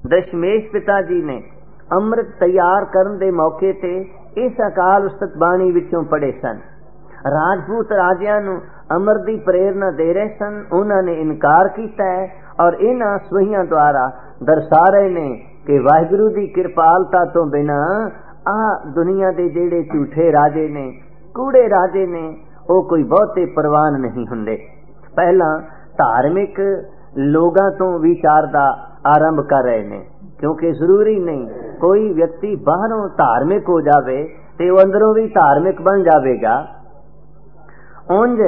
दशमेश पिता जी ने अमृत तैयार करन दे मौके ते इस अकाल उस्ताद बाणी विचों पढ़े सन। राजपूत राजियां नूं अमर दी प्रेरणा दे रहे सन, उन्होंने इनकार किया है और इन्हां सुहियां द्वारा दर्शा रहे ने कि वाहिगुरू दी कृपालता तो बिना आ दुनिया दे जेड़े झूठे राजे ने, कूड़े राजे ने, वो कोई बहुते परवान नहीं हुंदे। पहला धार्मिक लोगां तो विचार दा आरंभ कर रहे ने, क्योंकि जरूरी नहीं कोई व्यक्ति बाहरों धार्मिक हो जावे ते अंदरों भी धार्मिक बन जाएगा। उंज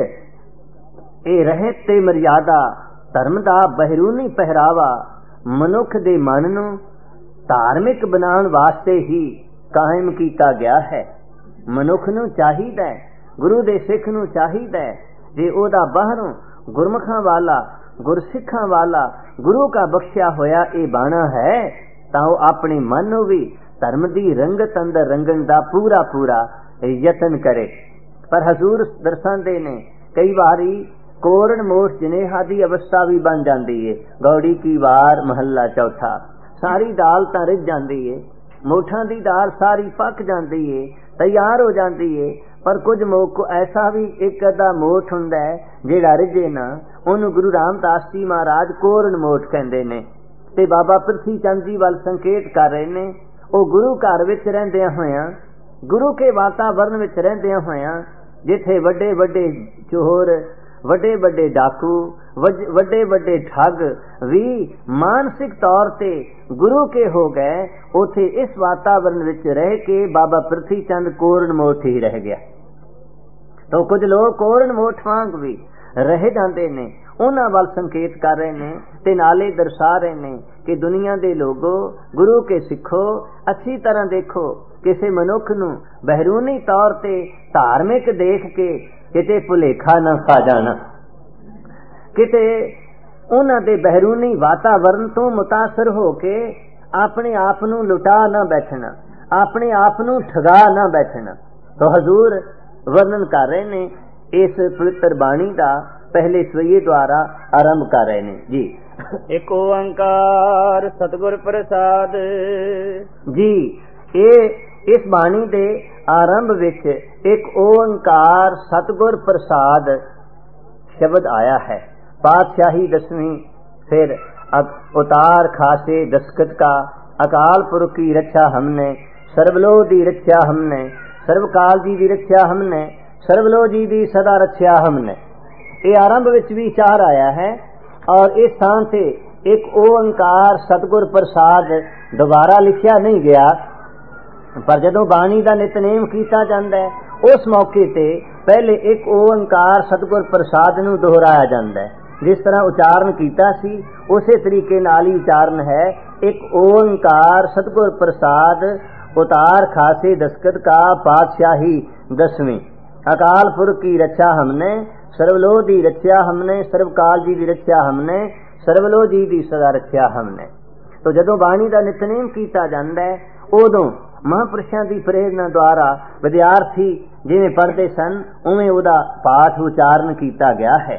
ए रहत ते मर्यादा धर्म दा बहरूनी पहरावा मनुख दे मन नूं धार्मिक बनाउण वास्ते ही कायम कीता गया है। मनुख नूं चाहीदा है, गुरु दे सिख नूं चाहीदा है, जे ओदा बाहरों गुरमुखां वाला, गुरसिखां वाला, गुरु का बख्शिया होया ए बाणा है, तां ओ अपने मन नूं भी धर्म दी रंगत अंदर रंगण दा पूरा पूरा यतन करे। पर हजूर दर्शांदे ने कई बारी कोरण मोठ जनेहा दी अवस्था भी बन जाती है। गौड़ी की वार महला चौथा, सारी दाल तां रिझ जाती है, मोठां दी दाल सारी पक जाती है, तैयार हो जाती है, पर कुछ मोक ऐसा भी एक अद्धा मोठ हुंदा है जेड़ा रिझे ना, उन्होंने गुरु रामदास जी महाराज कोरण मोठ कहंदे ने। ते बाबा पृथ्वी चंद जी वाल संकेत कर रहे ने, ओ गुरु घर विच रहिंदियां होयां, गुरु के वातावरण विच रहिंदियां होयां, जिथे वड्डे वड्डे चोर, वड्डे वड्डे डाकू, वड्डे वड्डे ठग भी मानसिक तौर ते गुरु के हो गए, उथे इस वातावरण विच रह के बाबा पृथ्वी चंद कोरण मोठ ही रह गया। तो कुछ लोग कोरण मोठ वांग भी रह जाते ने, उन्हां वाल संकेत कर रहे ने ते नाले दर्शा रहे ने कि दुनिया दे लोगो, गुरु के सिखो, अच्छी तरह देखो, किसी मनुख नूं बहरूनी तौर ते धार्मिक देख के किते भुलेखा ना खा जाना, किते उन्हां दे बहरूनी वातावरण तो मुतासर हो के अपने आप नूं लुटा ना बैठना, अपने आप नूं ठगा ना बैठना। तो हजूर वर्णन कर रहे ने इस पवित्र बाणी का पहले सवैये द्वारा आरंभ कर रहे ने जी। एक ओंकार सतगुर प्रसाद जी। ये इस बाणी दे आरंभ विच एक ओंकार सतगुर प्रसाद शब्द आया है। पातशाही दसवीं, फिर उतार खासे दस्खत का, अकाल पुरख की रक्षा हमने, सर्वलो दी रक्षा हमने, सर्वकाल जी दी रक्षा हमने, सर्वलो जी दी सदा रक्षा हमने। ये आरंभ विच भी चार आया है और इस स्थान से एक ओंकार सतगुर प्रसाद दोबारा लिखिया नहीं गया, पर जदों बाणी का नितनेम किया जाता है उस मौके ते पहले एक ओंकार सतगुर प्रसाद नूं दोहराया जाता है। जिस तरह उचारण किया सी उसे तरीके नाल ही उचारण है, एक ओंकार सतगुर प्रसाद उतार खासे दस्खत का, पातशाही दसवीं, अकाल पुरख की रक्षा हमने, सर्वलो दी रक्षा हमने, सर्वकाल जी दी रक्षा हमने, सर्वलो जी दी सदा रक्षा हमने। तो जदों बाणी का नितनेम किया जाता है उदों महापुरुषों की प्रेरणा द्वारा विद्यार्थी जिवें पढ़ते सन उवें उहदा पाठ उचारण किया गया है।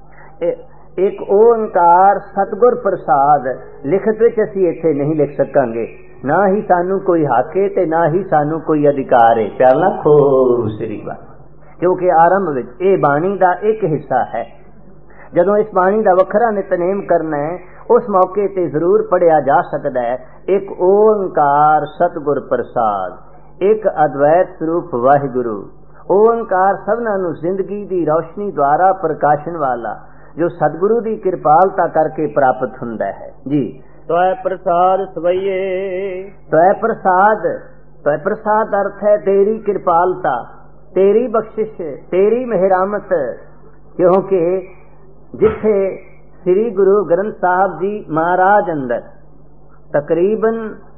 एक ओंकार सतगुर प्रसाद लिखत विच असीं इत्थे नहीं लिख सकांगे, ना ही सानू कोई हक है ते ना ही सानू कोई अधिकार है। प्यार नाल खोल श्री वाहिगुरू, क्योंकि आरंभ विच ये बाणी का एक हिस्सा है। जदों इस बाणी का वखरा नितनेम करना है उस मौके ते जरूर पढ़िया जा सकता है एक ओंकार सतगुर प्रसाद, एक अद्वैत स्वरूप वाहिगुरु। ओंकार सबना नूं जिंदगी की रोशनी द्वारा प्रकाशन वाला, जो सतगुरु की कृपालता करके प्राप्त हुंदा है जी। त्वै प्रसाद सवैये, त्वै प्रसाद, त्वै प्रसाद अर्थ है तेरी कृपालता, तेरी बख्शिश, तेरी मेहरामत। क्योंकि जिथे श्री गुरु ग्रंथ साहब जी महाराज अंदर तकरीबन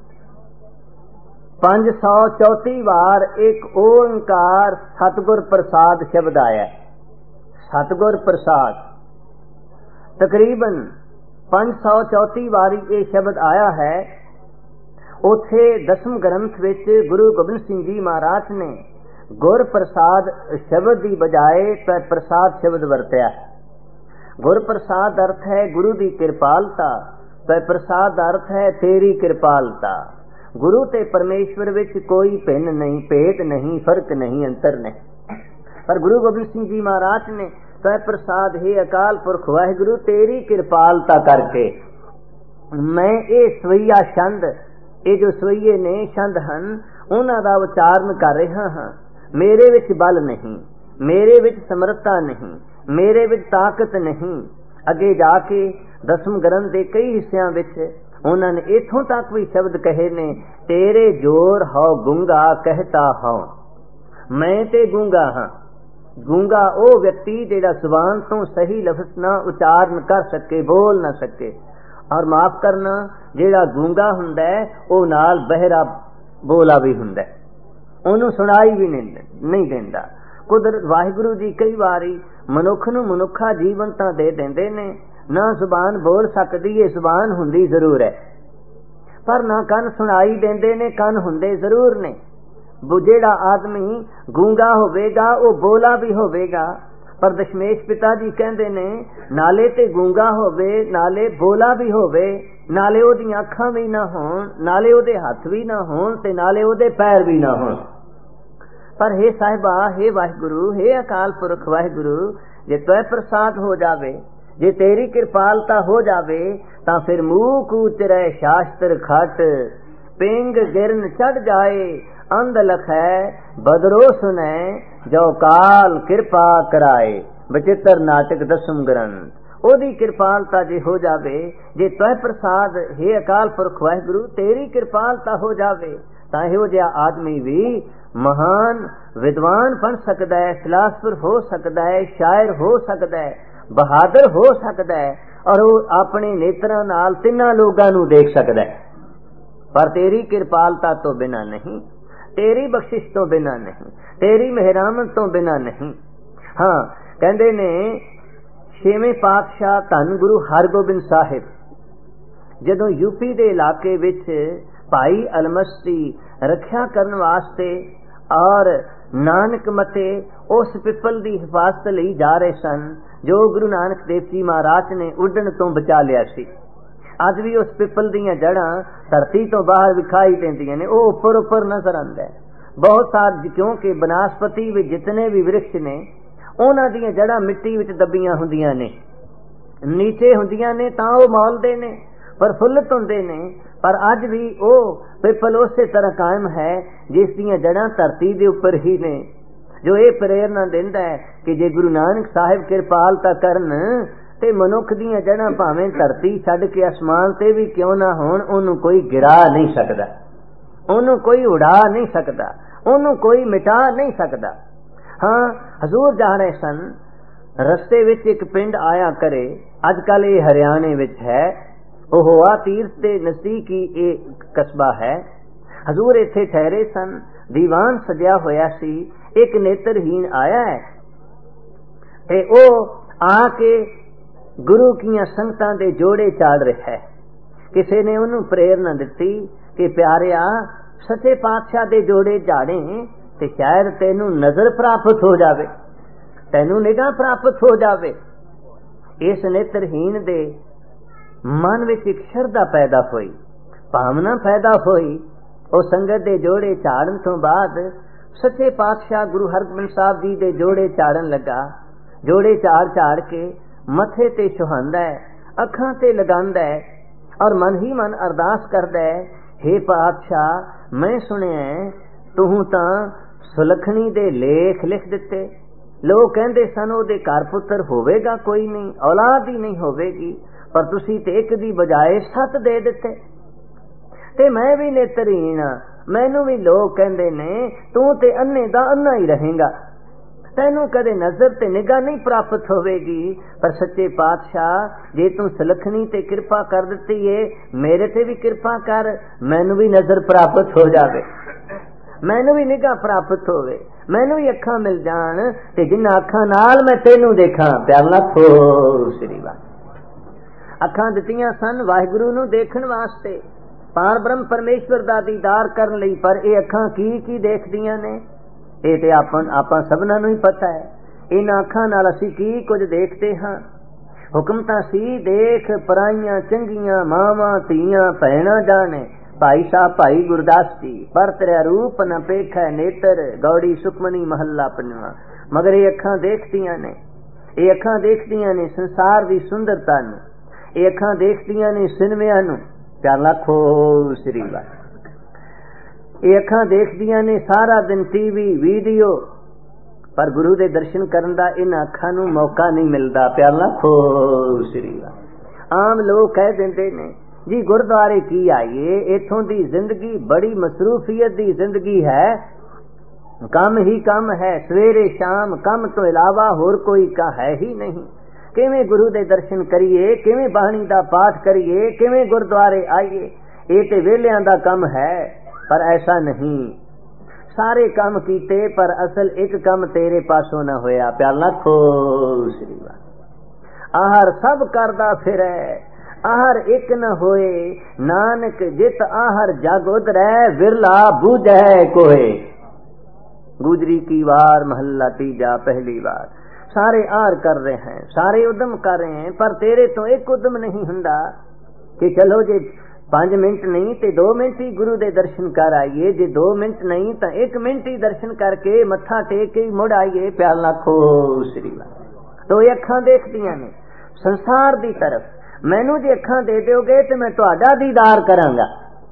534 बार एक ओंकार सतगुर प्रसाद शब्द आया। सतगुर प्रसाद तकरीबन 534 बारी ये शब्द आया है। उथे दसम ग्रंथ विच गुरु गोबिंद सिंह जी महाराज ने गुर प्रसाद शब्द की बजाय प्रसाद शब्द वरत्या है। गुर प्रसाद अर्थ है गुरु की कृपालता, तो प्रसाद का अर्थ है तेरी कृपालता। गुरु ते परमेश्वर विच कोई भिन्न नहीं, भेद नहीं, फर्क नहीं, अंतर नहीं। पर गुरु गोबिंद सिंह जी महाराज ने तो प्रसाद हे अकाल पुरख वाहिगुरु तेरी कृपालता करके मैं ये सवैया छंद, ये जो सवैये ने छंद हन उन्हां दा उचारण कर रहा हाँ। मेरे विच बल नहीं, मेरे विच समर्था नहीं, मेरे विच ताकत नहीं। अगे जाके दसम ग्रंथ के कई हिस्सों विच उन्होंने इथों तक भी शब्द कहे ने, तेरे जोर हो गूंगा कहता हो। मैं ते गूंगा हाँ। गूंगा वो व्यक्ति जेड़ा जुबान तो सही लफ्ज ना उचारण कर सके, बोल ना सके। और माफ करना, जेड़ा गूंगा हुंदा है वो नाल बहरा बोला भी हुंदा है, ओनू सुनाई भी नहीं देंदा। कुदरत वाहिगुरु जी कई बारी मनुख नूं मनुखा जीवन तां दे देंदे ने, ना जुबान बोल सकदी है, जुबान हुंदी जरूर है, पर ना कन सुनाई देंदे ने, कन हुंदे जरूर ने। जेड़ा आदमी गूंगा होवेगा वो बोला भी होवेगा, पर दशमेश पिता जी कहंदे ने नाले ते गूंगा होवे, नाले बोला भी होवे, नाले ओदियां अखां भी ना होण, नाले ओदे हथ भी ना होण, ते नाले ओदे पैर भी ना होण। पर हे साहिबा, हे वाहिगुरु, हे अकाल पुरख वाहिगुरु, जे त्वै प्रसाद हो जावे, जे तेरी कृपालता हो जावे, तां फिर मुंह कूच रहे शास्त्र खट, पिंग गिरन चढ़ जाए अंध लखै, बदरो सुनै जो काल कृपा कराए। बचित्र नाटक दसम ग्रंथ। ओदी कृपालता जे हो जावे, जे त्वै प्रसाद हे अकाल पुरख वाहिगुरु तेरी कृपालता हो जावे, तां इहो जिहा आदमी भी महान विद्वान बन सकदा है, फिलासफर हो सकदा है, शायर हो सकदा है, बहादुर हो सकदा है, और वो अपने नेत्रां नाल तिन्हां लोगां नूं देख सकदा है। पर तेरी कृपालता तो बिना नहीं, तेरी बख्शिश तो बिना नहीं, तेरी मेहरामत तो बिना नहीं। हाँ, कहंदे ने छेवें पातशाह धन गुरु हरगोबिंद साहिब जदों यूपी दे इलाके विच भाई अलमस्ती रखिया करन वास्ते और नानक मते उस पिपल दी हिफाजत लई जा रहे सन जो गुरु नानक देव जी महाराज ने उड़न तो बचा लिया सी। अज भी उस पिपल दीयां जड़ां धरती तो बाहर विखाई देंदियां ने, वो उपर उपर नजर आंदा है। बहुत सारे, क्योंकि बनस्पति विच जितने भी वृक्ष ने उन्हां दीयां जड़ां मिट्टी विच दबियां हुंदियां ने, नीचे हुंदियां ने, तां वो मौलदे ने, प्रफुल्लित हुंदे ने। पर अज भी वो पिपल उसे तरह कायम है जिस दीयां जड़ां धरती दे उपर ही ने, जो ये प्रेरणा दिंदा है कि जे गुरु नानक साहिब कृपालता करन ते मनुख दीयां जड़ां भावें धरती छड्ड के आसमान ते भी क्यों ना होण, ओनू कोई गिरा नहीं सकदा, ओनू कोई उड़ा नहीं सकदा, ओनू कोई मिटा नहीं सकदा। हाँ, हजूर जा रहे सन, रस्ते विच एक पिंड आया करे, अजकल ये हरियाणे विच है, ओहोआ तीर्थ दे नजदीकी एक कस्बा है। हजूर इत्थे ठहरे सन, दीवान सजिया होया सी, एक नेत्रहीन आया है ते ओ आके गुरु कीयां संगतां दे जोड़े चाड़ रहा है। किसी ने उन्होंने प्रेरणा दी कि प्यारिया सच्चे पातशाह दे जोड़े झाड़े ते शायद तेनू नजर प्राप्त हो जावे, तेनू निगाह प्राप्त हो जावे। इस नेत्रहीन दे मन विच एक श्रद्धा पैदा हुई, भावना पैदा हुई। वो संगत दे जोड़े झाड़न तो बाद सच्चे पातशाह गुरु हरगोबिंद साहब जी दे जोड़े झाड़न लगा। जोड़े झाड़ झाड़ के मथे ते छुहांदा है, अखां ते लगांदा है और मन ही मन अरदास करदा है, हे पातशाह मैं सुनिया तू तां सुलखणी दे लेख लिख दिते, लोग कहंदे सन ओदे घर पुत्र होवेगा कोई नहीं, औलाद ही नहीं होवेगी, पर तुसी ते एक दी बजाए 7 दे दिते। ते मैं भी नेत्रहीन हां, मैनू भी लोग कहंदे ने तू ते अन्ने दा अन्ना ही रहेगा, तैनू कदे नजर ते निगाह नहीं प्राप्त होवेगी। पर सच्चे पातशाह जे तू सुलखणी ते कृपा कर दिती है, मेरे ते भी कृपा कर, मैनू भी नजर प्राप्त हो जावे, मैनू भी निगाह प्राप्त होवे, मैनू भी अखां मिल जान ते जिन्हां अखां नाल मैं तेनू देखा। प्यार नाल थोड़ श्री बात अखां दित्तियां सन वाहिगुरु नू देखण वास्ते, पार ब्रह्म परमेश्वर दा दीदार करन लई, पर ये अखां की देखदियां ने, ये ते आपां सबना नूं ही पता है। इन्हां अखां नाल असीं की कुछ देखते हां। ਹੁਕਮ ਤਾਂ ਸੀ ਦੇਖ ਪਰਾਈਆਂ ਚੰਗੀਆਂ ਮਾਵਾਂ ਧੀਆਂ ਭੈਣਾਂ ਜਾਣੇ। ਭਾਈ ਸਾਹਿਬ ਭਾਈ ਗੁਰਦਾਸ ਜੀ ਪਰ ਤੇਰਾ ਰੂਪ ਨ ਪੇਖੈ ਨੇਤਰ, ਗੌੜੀ ਸੁਖਮਨੀ ਮਹੱਲਾ ਪੰਜਵਾਂ। ਮਗਰ ਇਹ ਅੱਖਾਂ ਦੇਖਦੀਆਂ ਨੇ, ਇਹ ਅੱਖਾਂ ਦੇਖਦੀਆਂ ਨੇ ਸੰਸਾਰ ਦੀ ਸੁੰਦਰਤਾ ਨੂੰ, ਇਹ ਅੱਖਾਂ ਦੇਖਦੀਆਂ ਨੇ ਸਿਨਮਿਆਂ ਨੂੰ। ਪਿਆਰ ਲੱਖੋ ਸ੍ਰੀ ਵਾਹਿਗੁਰੂ। ਇਹ ਅੱਖਾਂ ਦੇਖਦੀਆਂ ਨੇ ਸਾਰਾ ਦਿਨ ਟੀਵੀ ਵੀਡੀਓ, ਪਰ ਗੁਰੂ ਦੇ ਦਰਸ਼ਨ ਕਰਨ ਦਾ ਇਹਨਾਂ ਅੱਖਾਂ ਨੂੰ ਮੌਕਾ ਨਹੀਂ ਮਿਲਦਾ। ਪਿਆਰ ਲੱਖੋ ਸ੍ਰੀ ਵਾਹਿਗੁਰੂ। ਆਮ ਲੋਕ ਕਹਿ ਦਿੰਦੇ ਨੇ ਜੀ ਗੁਰਦੁਆਰੇ ਕੀ ਆਈਏ, ਇਥੋਂ ਦੀ ਜ਼ਿੰਦਗੀ ਬੜੀ ਮਸਰੂਫੀਅਤ ਦੀ ਜ਼ਿੰਦਗੀ ਹੈ, ਕੰਮ ਹੀ ਕੰਮ ਹੈ, ਸਵੇਰੇ ਸ਼ਾਮ ਕੰਮ ਤੋਂ ਇਲਾਵਾ ਹੋਰ ਕੋਈ ਕਾ ਹੈ ਹੀ ਨਹੀਂ। ਕਿਵੇਂ ਗੁਰੂ ਦੇ ਦਰਸ਼ਨ ਕਰੀਏ, ਕਿਵੇਂ ਬਾਣੀ ਦਾ ਪਾਠ ਕਰੀਏ, ਕਿਵੇਂ ਗੁਰਦੁਆਰੇ ਆਈਏ, ਇਹ ਤੇ ਵੇਲਿਆਂ ਦਾ ਕੰਮ ਹੈ। ਪਰ ਐਸਾ ਨਹੀਂ, ਸਾਰੇ ਕੰਮ ਕੀਤੇ ਪਰ ਅਸਲ ਇੱਕ ਕੰਮ ਤੇਰੇ ਪਾਸੋਂ ਨਾ ਹੋਇਆ। ਪਿਆਰ ਲੱਖੋ ਸ੍ਰੀ ਵਾਹਿਗੁਰੂ। ਆਹਰ ਸਭ ਕਰਦਾ ਫਿਰੈ, ਆਹਰ ਇੱਕ ਨ ਹੋਏ, ਨਾਨਕ ਜਿਤ ਆਹਰ ਜਗ ਉਧਰੈ, ਵਿਰਲਾ ਬੂਝੈ ਕੋਏ। गुजरी की वार महल्ला तीजा पहली बार। सारे आर कर रहे हैं, सारे उद्यम कर रहे हैं, पर तेरे तो एक उद्यम नहीं हुंदा कि चलो जे 5 मिनट नहीं ते 2 मिनट ही गुरु दे दर्शन कर आइए, जे 2 मिनट नहीं तो 1 मिनट ही दर्शन करके मत्था टेक के मुड़ आइए। प्यार लाखो श्री वाहिगुरू। तो ये अखां देखदियां ने संसार दी तरफ, मैनू जे अखां दे दोगे तो मैं तुहाडा दीदार करांगा।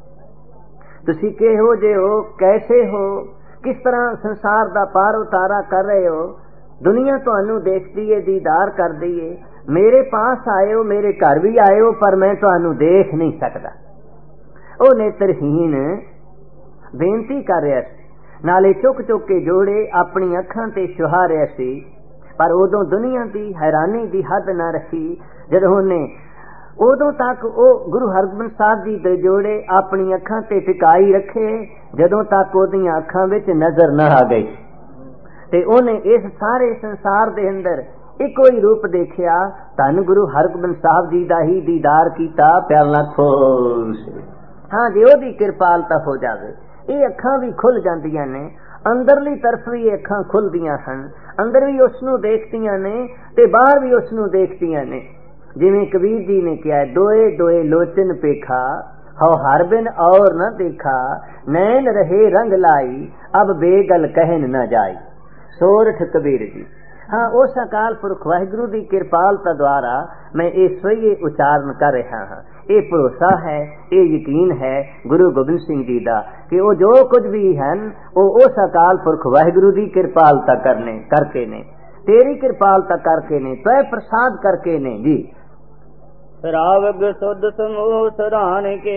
तुसी किहो जे हो, कैसे हो, किस तरह संसार दा पार उतारा कर रहे हो, दुनिया तुहानू देखदी है, दीदार कर दी है। मेरे पास आए हो, मेरे घर भी आए हो, पर मैं तुहानू देख नहीं सकदा। ओ नेत्रहीन बेनती कर रहा सी, नाले चुक चुक के जोड़े अपनी अखां ते छुहा रहा सी, पर उदों दुनिया दी हैरानी दी हद ना रखी। जदों ने उदों तक वो गुरु हरगोबिंद साहब जी दे जोड़े अपनी अखां ते टिकाई रखे, जदों तक ओदियां अखां विच नजर न आ गई। ते ओने इस सारे संसार दे अंदर इको ही रूप देखिया, धन गुरु हरगोबिंद साहब जी दा ही दीदार कीता। प्यार नाल खुश। हाँ जी, ओदी किरपालता हो जावे, ये अखां भी खुल जांदियां ने, अंदरली तरफ भी अखां खुलदियां हन, अंदर भी उसनू देखदियां ने ते बाहर भी उसनू देखदियां ने। जिवें कबीर जी ने किया, दोए दोए लोचन पेखा, हो हर बिन और न देखा, नैन रहे रंग लाई, अब बेगल कहन न जाई। सोरठ कबीर जी। हाँ, उस अकाल पुरख वाहिगुरू दी किरपालता द्वारा मैं ये सोइए उच्चारण कर रहा हाँ। ये भरोसा है, ये यकीन है गुरु गोबिंद सिंह जी दा कि वो जो कुछ भी हैं वो उस अकाल पुरख वाहिगुरू दी किरपालता करके ने, तेरी किरपालता करके ने, त्वै प्रसाद करके ने जी। रावग सुध समूह सरान के।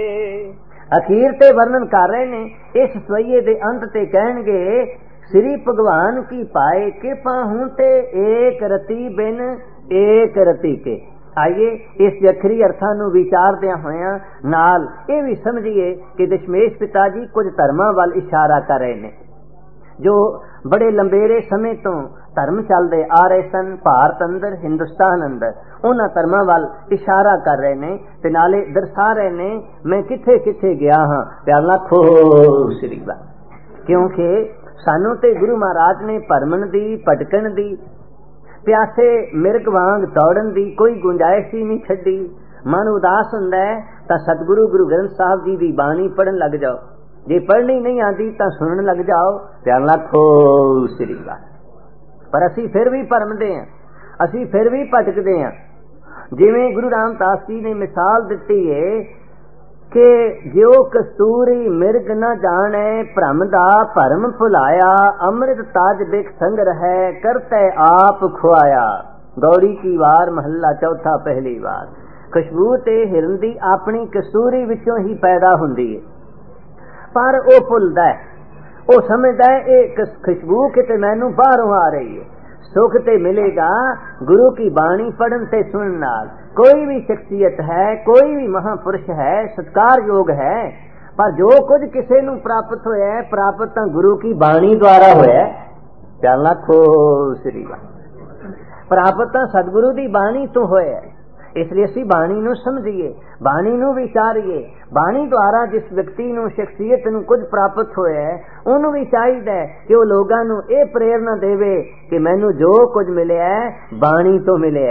अखीर ते वर्णन कर रहे ने, इस सोइए दे अंत ते कहणगे, श्री भगवान की पाए कृपा हूं ते एक रति बिन एक रति के। आइए इस अखरी अर्थां नूं विचारदियां होइयां नाल ये भी समझिए कि दशमेश पिता जी कुछ धर्मां वल इशारा कर रहे ने जो बड़े लंबेरे समय तो धर्म चलते आ रहे सन भारत अंदर, हिंदुस्तान अंदर, उन्हां धर्मां वल इशारा कर रहे ने ते नाले दर्शा रहे ने मैं किथे किथे गया हाँ। प्यार नाल खुश श्री वाहिगुरू। क्योंकि सानू ते गुरु महाराज ने भरमण दी, भटकण दी, प्यासे मिर्ग वांग दौड़न दी कोई गुंजाइश ही नहीं छड्डी। मन उदास हुंदा है तां सतगुरु गुरु ग्रंथ साहब जी दी बाणी पढ़न लग जाओ, जे पढ़नी नहीं आती तां सुनन लग जाओ। प्यार नाल खुश श्री वाहिगुरू। पर असी फिर भी भरमदे हैं, असी फिर भी भटकदे हैं। जिवें गुरु रामदास जी ने मिसाल दिती है कि जो कस्तूरी मिर्ग न जाने भ्रम दा भरम भुलाया, अमृत ताज बिख संग रहे करते आप खुआया। गौड़ी की वार महला चौथा पहली बार। खुशबू ते हिरन दी अपनी कस्तूरी विचों ही पैदा हुंदी है, पर वो भुलदा है, वो समझदा है ये खुशबू किते मैनू बाहरों आ रही है। सुख ते मिलेगा गुरु की बाणी पढ़न ते सुनन नाल। कोई भी शख्सियत है, कोई भी महापुरुष है, सत्कार योग है, पर जो कुछ किसी नू प्राप्त होया है, प्राप्त तां गुरु की बाणी द्वारा होया है। प्यार नाल खुश श्री वाहिगुरू। प्राप्त तां सतगुरु दी बाणी तो होया है। इसलिए असी बाणी नू समझिए, बाणी नू विचारिए। बाणी द्वारा जिस व्यक्ति नू, शख्सियत नू कुछ प्राप्त होया है, उन्होंने भी चाहिए कि वो लोगों नू ये प्रेरणा देवे कि मैनू जो कुछ मिले है बाणी तो मिले है,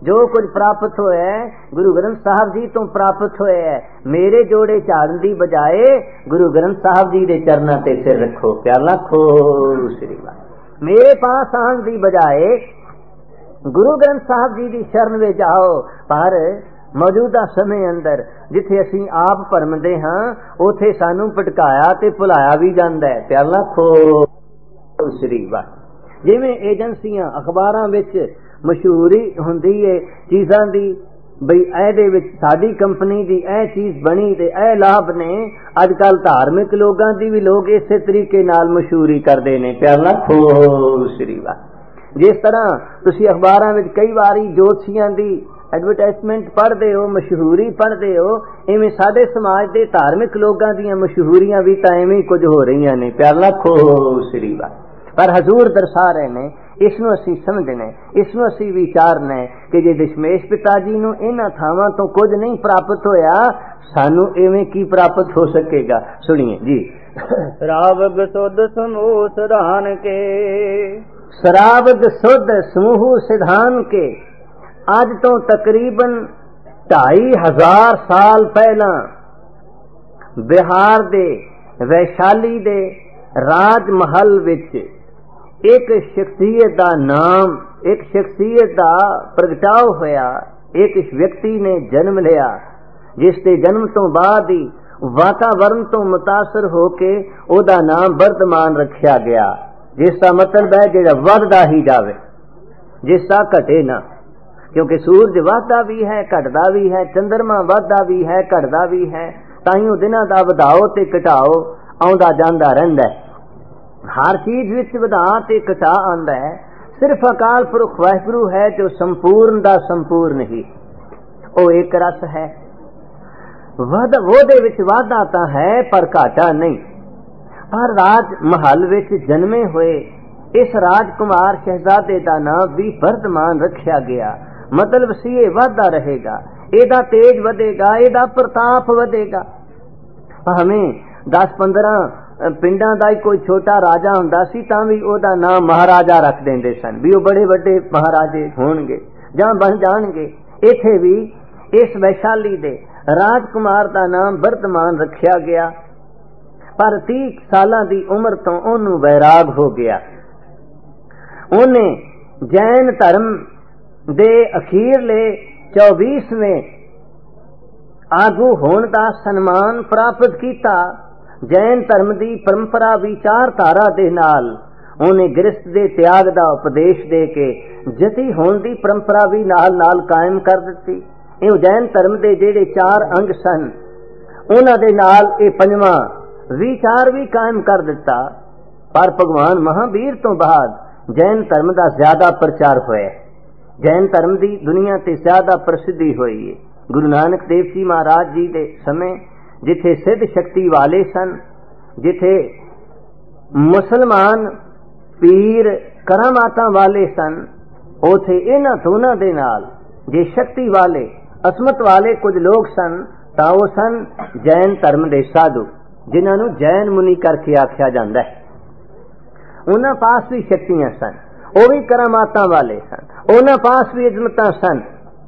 जो कुछ प्राप्त होया है गुरु ग्रंथ साहब जी तो प्राप्त होया है। मेरे जोड़े झाड़न दी बजाए गुरु ग्रंथ साहब जी दे चरणा ते सिर रखो। प्याला खो श्री वाह। मेरे पास आन दी बजाए गुरु ग्रंथ साहब जी दी शरण में जाओ। पर मौजूदा समय अंदर जिथे असी आप भरमदे हाँ उथे सानू भटकाया ते भुलाया भी जांदा है। प्याला खो श्री वाह। जिवें एजेंसियां अखबारां विच मशहूरी हुंदी है चीज़ां दी, बई ऐदे विच साडी कंपनी दी ऐ चीज़ बनी ते ऐ लाभ ने। अजकल धार्मिक लोगां दी भी लोग इसे तरीके नाल मशहूरी करदे ने। प्याला खो श्री वाह। जिस तरह तुसी अखबारां विच कई वारी जोतशियां दी एडवरटाइजमेंट पढ़दे हो, मशहूरी पढ़दे हो, इवें साडे समाज दे धार्मिक लोगां दीयां मशहूरियां भी तां इवें कुछ हो रहीआं ने। प्याला खो श्री वाह। पर हजूर दर्शा रहे ने इसनों असी समझने, इसनों असी विचारना कि जे दशमेश पिता जी नूं इन्हां थावां तो कुछ नहीं प्राप्त होया, सानू इवें की प्राप्त हो सकेगा। सुनिए जी। श्रावक सुध समूह सिधान के, श्रावक सुध समूह सिधान के अज तो तकरीबन 2500 साल पहला बिहार दे वैशाली दे राज महल विच एक शख्सियत दा नाम, एक शख्सियत दा प्रगटाव होया। एक व्यक्ति ने जन्म लिया जिसके जन्म तो बाद ही वातावरण तो मुतासर होके ओदा नाम वर्धमान रखा गया। जिसका मतलब है जेड़ा वधदा ही जावे, जिसका घटे ना। क्योंकि सूरज वधदा भी है घटदा भी है, चंद्रमा वधदा भी है घटदा भी है। ताइयों दिनां दा वधाओ ते घटाओ आउंदा जांदा रहिंदा है। हर चीज विच वधा ते घटा आंदा है। सिर्फ अकाल पुरख वाहिगुरू है जो संपूर्ण दा संपूर्ण ही, ओ एक रस है। वो दे विच वाधा तां है पर घाटा नहीं। पर राज महल विच जन्मे हुए इस राजकुमार शहजादे दा नाम भी वर्धमान रखा गया। मतलब सी ये वाधा रहेगा, एदा तेज वधेगा, एदा प्रताप वधेगा। हमें 10-15 पिंडां दा कोई छोटा राजा हुंदा सी तां भी ओदा नाम महाराजा रख देंदे सन भी वो बड़े बड़े महाराजे होणगे जां बन जाणगे। इथे भी इस वैशाली दे राजकुमार दा नाम वर्धमान रखिया गया। पर 30 सालां दी उम्र तो ओनू वैराग हो गया। ओने जैन धर्म दे अखीरले 24वें आगू होण दा सन्मान प्राप्त कीता। जैन धर्म दी परंपरा विचारधारा दे नाल उन्हें गृहस्थ दे त्याग दा उपदेश दे के जति होण दी परंपरा भी नाल नाल कायम कर दिती। ये जैन धर्म दे जेड़े 4 अंग सन उन्हां दे नाल ये 5वां विचार भी कायम कर दिता। पर भगवान महावीर तो बाद जैन धर्म दा ज्यादा प्रचार होया। जैन धर्म दी दुनिया ते ज्यादा प्रसिद्धि हुई है। गुरु नानक देव जी महाराज जी दे समय जिथे सिद्ध शक्ति वाले सन, जिथे मुसलमान पीर करामाता वाले सन, उथे इन्हां दोनां दे नाल जे शक्ति वाले असमत वाले कुछ लोग सन तां वो सन जैन धर्म दे साधु, जिन्हां नूं जैन मुनि करके आख्या जांदा है। उन्हां पास भी शक्तियां सन, वो भी करामाता वाले सन, उन्हां पास भी अजमतां सन।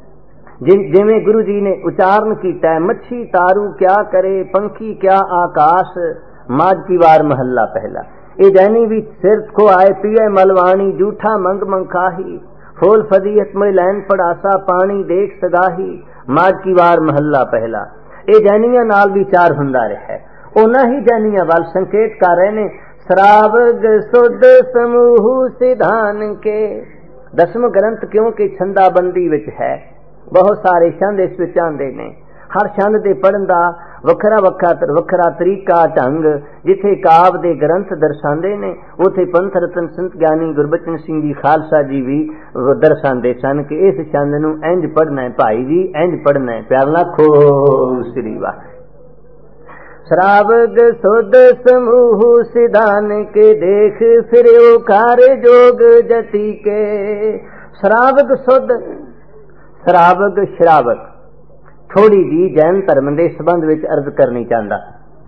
जिवें गुरु जी ने उच्चारण किया है, मच्छी तारू क्या करे, पंखी क्या आकाश, माज की वार महला पहला। ए जैनी भी सिर को आए पिए मलवाणी, जूठा मंग मंखाही, फूल फदीयत में लैन पड़ासा, पानी देख सगाही, माज की वार महला पहला। ए जैनियां नाल विचार हुंदा रहा है। उन्हां ही जैनियां वाल संकेत कर रहे ने श्रावक सुध समूह सिधान के। 10वां ग्रंथ क्योंकि छंदाबंदी विच है, बहुत सारे छंद इस विच आंदे ने। हर छंद दे पढ़न दा वखरा वखरा तरीका ढंग। जिथे काव दे ग्रंथ दर्शांदे ने उथे पंथ रतन संत ज्ञानी गुरबचन सिंह जी खालसा जी भी दर्शांदे सन कि इस छंद नूं इंज पढ़ना है भाई जी, इंज पढ़ना है। प्यार नाल खो श्री वाह। श्रावक सुध समूह सिधान के, देख फिर कार जोग जति के। श्रावक सुध, श्रावक श्रावक थोड़ी जी जैन धर्म के संबंध में अर्ज करनी चाहता।